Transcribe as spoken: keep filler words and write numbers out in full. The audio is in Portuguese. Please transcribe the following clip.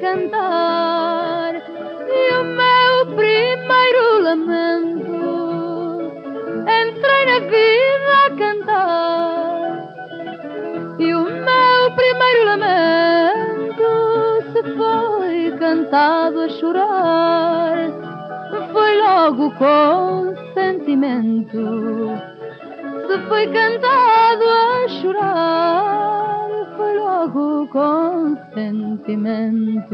cantar, e o meu primeiro lamento, entrei na vida a cantar, e o meu primeiro lamento se foi cantado a chorar, foi logo com sentimento. Se foi cantado a chorar, foi logo com sentimento.